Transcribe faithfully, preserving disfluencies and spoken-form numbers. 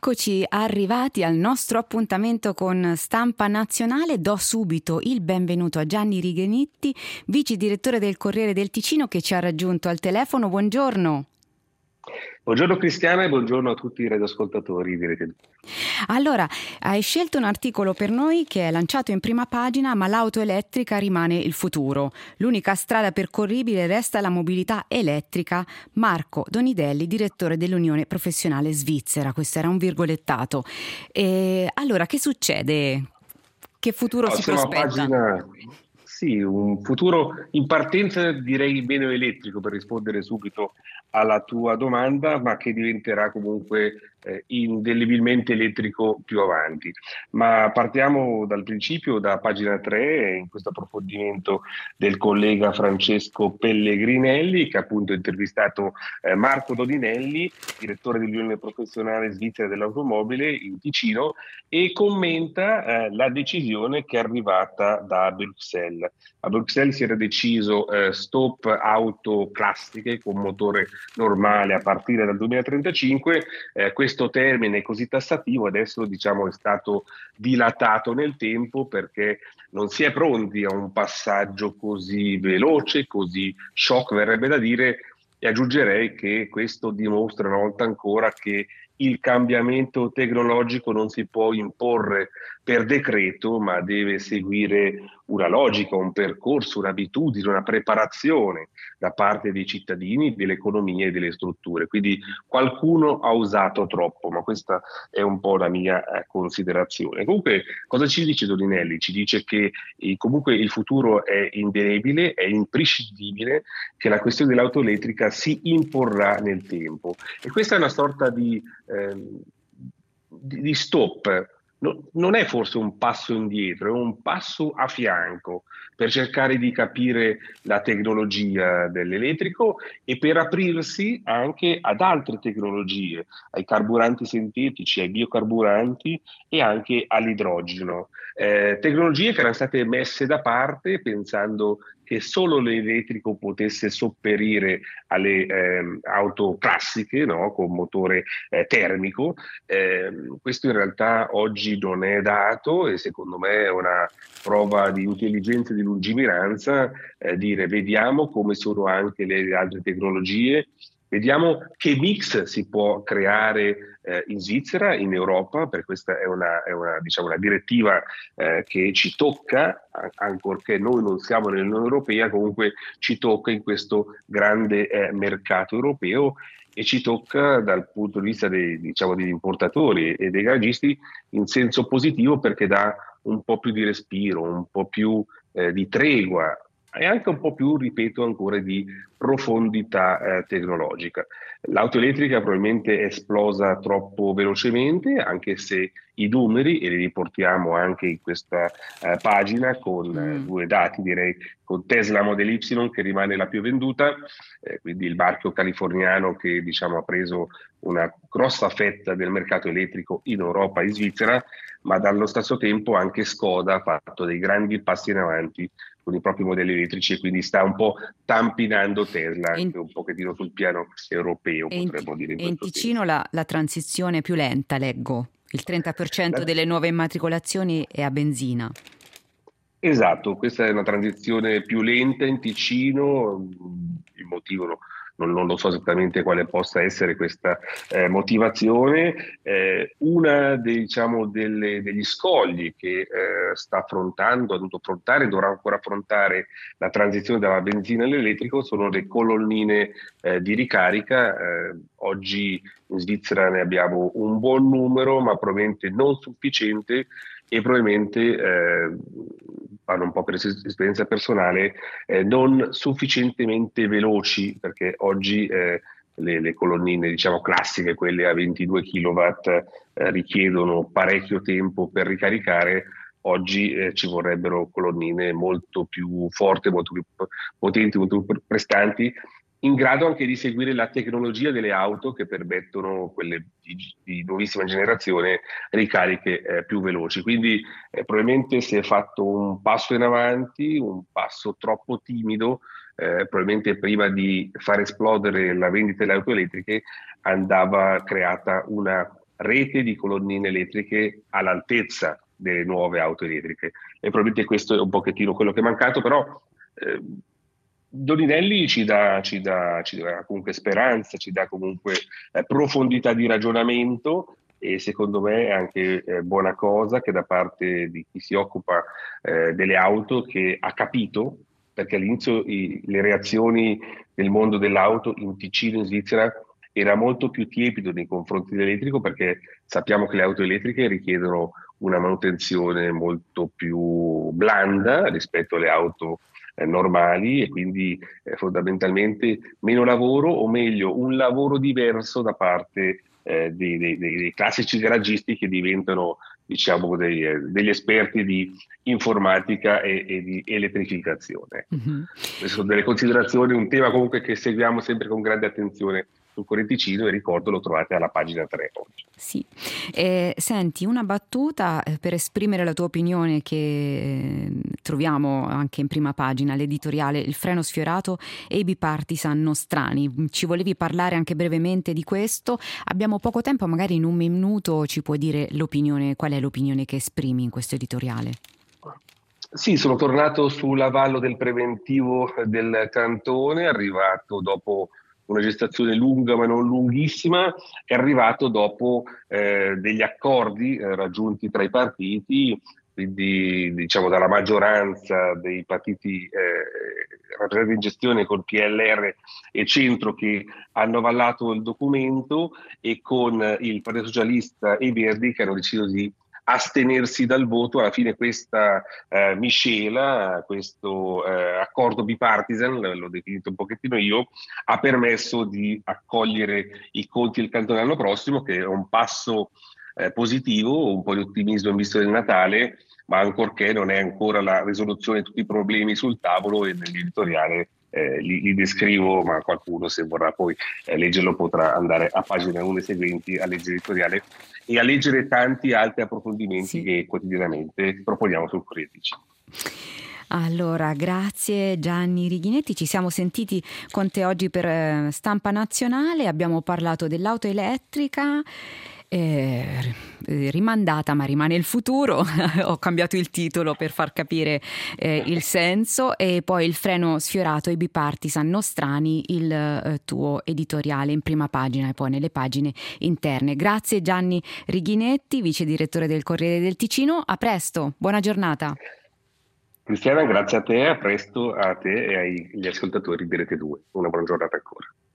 Eccoci arrivati al nostro appuntamento con Stampa Nazionale. Do subito il benvenuto a Gianni Righenitti, vice direttore del Corriere del Ticino, che ci ha raggiunto al telefono. Buongiorno. Buongiorno Cristiana e buongiorno a tutti i radioascoltatori di Rete. Allora, hai scelto un articolo per noi che è lanciato in prima pagina, ma l'auto elettrica rimane il futuro. L'unica strada percorribile resta la mobilità elettrica. Marco Donidelli, direttore dell'Unione Professionale Svizzera. Questo era un virgolettato. E allora, che succede? Che futuro No, si siamo a prospetta? pagina, sì, un futuro in partenza direi meno elettrico per rispondere subito alla tua domanda, ma che diventerà comunque eh, indelebilmente elettrico più avanti. Ma partiamo dal principio, da pagina tre, in questo approfondimento del collega Francesco Pellegrinelli, che ha appunto intervistato eh, Marco Dodinelli, direttore dell'Unione Professionale Svizzera dell'Automobile in Ticino, e commenta eh, la decisione che è arrivata da Bruxelles. A Bruxelles si era deciso eh, stop auto classiche con motore normale a partire dal duemilatrentacinque. Eh, questo termine così tassativo adesso diciamo è stato dilatato nel tempo perché non si è pronti a un passaggio così veloce, così shock verrebbe da dire, e aggiungerei che questo dimostra una volta ancora che il cambiamento tecnologico non si può imporre per decreto, ma deve seguire una logica, un percorso, un'abitudine, una preparazione da parte dei cittadini, dell'economia e delle strutture. Quindi qualcuno ha usato troppo, ma questa è un po' la mia eh, considerazione. Comunque, cosa ci dice Doninelli? Ci dice che eh, comunque il futuro è indelebile, è imprescindibile, che la questione dell'auto elettrica si imporrà nel tempo. E questa è una sorta di Ehm, di, di stop. No, non è forse un passo indietro, è un passo a fianco per cercare di capire la tecnologia dell'elettrico e per aprirsi anche ad altre tecnologie, ai carburanti sintetici, ai biocarburanti e anche all'idrogeno. Eh, tecnologie che erano state messe da parte pensando che solo l'elettrico potesse sopperire alle ehm, auto classiche, no? Con motore eh, termico. Eh, questo in realtà oggi non è dato e secondo me è una prova di intelligenza e di lungimiranza eh, dire vediamo come sono anche le altre tecnologie. Vediamo che mix si può creare eh, in Svizzera, in Europa, perché questa è una, è una, diciamo, una direttiva eh, che ci tocca, ancorché noi non siamo nell'Unione Europea, comunque ci tocca in questo grande eh, mercato europeo e ci tocca dal punto di vista dei, diciamo, degli importatori e dei garagisti in senso positivo perché dà un po' più di respiro, un po' più eh, di tregua e anche un po' più, ripeto ancora, di profondità eh, tecnologica. L'auto elettrica probabilmente è esplosa troppo velocemente, anche se i numeri, e li riportiamo anche in questa eh, pagina con eh, Mm. due dati, direi, con Tesla Model Y che rimane la più venduta, eh, quindi il marchio californiano che diciamo ha preso una grossa fetta del mercato elettrico in Europa e in Svizzera, ma dallo stesso tempo anche Skoda ha fatto dei grandi passi in avanti con i propri modelli elettrici e quindi sta un po' tampinando Tesla E in, anche un pochettino sul piano europeo, e in Ti- potremmo dire in e in questo Ticino senso. la, la transizione è più lenta, leggo. Il trenta per cento La- delle nuove immatricolazioni è a benzina. Esatto, questa è una transizione più lenta in Ticino, mm, il motivo no- non, non lo so esattamente quale possa essere questa eh, motivazione. Eh, una dei, diciamo, delle- degli scogli che eh, sta affrontando, ha dovuto affrontare, dovrà ancora affrontare la transizione dalla benzina all'elettrico sono le colonnine eh, di ricarica. Eh, oggi in Svizzera ne abbiamo un buon numero, ma probabilmente non sufficiente e probabilmente, eh, parlo un po' per es- esperienza personale, eh, non sufficientemente veloci, perché oggi eh, le, le colonnine, diciamo, classiche, quelle a ventidue chilowatt, eh, richiedono parecchio tempo per ricaricare. Oggi eh, ci vorrebbero colonnine molto più forti, molto più potenti, molto più prestanti, in grado anche di seguire la tecnologia delle auto che permettono, quelle di, di nuovissima generazione, ricariche eh, più veloci. Quindi eh, probabilmente si è fatto un passo in avanti, un passo troppo timido, eh, probabilmente prima di far esplodere la vendita delle auto elettriche andava creata una rete di colonnine elettriche all'altezza delle nuove auto elettriche. E probabilmente questo è un pochettino quello che è mancato, però eh, Doninelli ci dà, ci dà, ci dà comunque speranza, ci dà comunque eh, profondità di ragionamento, e secondo me è anche eh, buona cosa che da parte di chi si occupa eh, delle auto, che ha capito, perché all'inizio i- le reazioni del mondo dell'auto in Ticino, in Svizzera, era molto più tiepido nei confronti dell'elettrico, perché sappiamo che le auto elettriche richiedono una manutenzione molto più blanda rispetto alle auto eh, normali, e quindi eh, fondamentalmente meno lavoro, o meglio un lavoro diverso da parte eh, dei, dei- dei- dei classici garaggisti, che diventano, diciamo, dei- eh, degli esperti di informatica e, e di elettrificazione. Mhm. Queste sono delle considerazioni, un tema comunque che seguiamo sempre con grande attenzione sul Corriere Ticino, e ricordo lo trovate alla pagina tre oggi. Sì. Eh, senti, una battuta eh, per esprimere la tua opinione, che eh, troviamo anche in prima pagina, l'editoriale Il freno sfiorato e i bipartisan nostrani. Ci volevi parlare anche brevemente di questo? Abbiamo poco tempo, magari in un minuto ci puoi dire l'opinione, qual è l'opinione che esprimi in questo editoriale? Sì, sono tornato sull'avallo del preventivo del cantone, arrivato dopo una gestazione lunga ma non lunghissima, è arrivato dopo eh, degli accordi eh, raggiunti tra i partiti, quindi diciamo dalla maggioranza dei partiti eh, rappresentati in gestione col P L R e Centro, che hanno avallato il documento, e con il Partito Socialista e i Verdi, che hanno deciso di astenersi dal voto. Alla fine questa eh, miscela, questo eh, accordo bipartisan, l'ho definito un pochettino io, ha permesso di accogliere i conti del cantone l'anno prossimo, che è un passo eh, positivo, un po' di ottimismo in vista del Natale, ma ancorché non è ancora la risoluzione di tutti i problemi sul tavolo, e nell'editoriale eh, li, li descrivo, ma qualcuno, se vorrà poi eh, leggerlo, potrà andare a pagina uno e seguenti a leggere l'editoriale e a leggere tanti altri approfondimenti Sì. che quotidianamente proponiamo sul Corriere Ticino. Allora, grazie Gianni Righinetti, ci siamo sentiti con te oggi per eh, Stampa Nazionale, abbiamo parlato dell'auto elettrica, eh, rimandata ma rimane il futuro, ho cambiato il titolo per far capire eh, il senso, e poi il freno sfiorato e i bipartisan nostrani, il eh, tuo editoriale in prima pagina e poi nelle pagine interne. Grazie Gianni Righinetti, vice direttore del Corriere del Ticino, a presto, buona giornata. Cristiana, grazie a te, a presto a te e agli ascoltatori di Rete due. Una buona giornata ancora.